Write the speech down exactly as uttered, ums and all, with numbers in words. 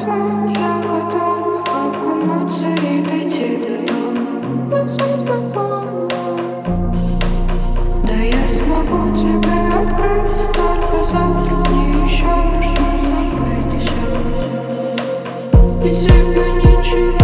рассвет, я готова окунуться и дойти до дома. Мы все знакомы. Да я смогу тебе открыться, только завтра мне еще нужно забыть все. Без тебя ничего.